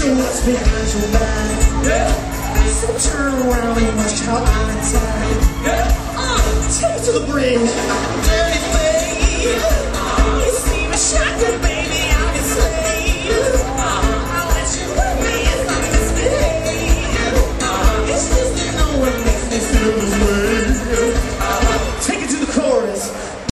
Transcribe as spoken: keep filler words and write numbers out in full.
So what's behind your back? Yeah. So turn around and watch how I attack. Yeah. Uh, take it to the bridge. Dirty babe. You see me shotgun, baby.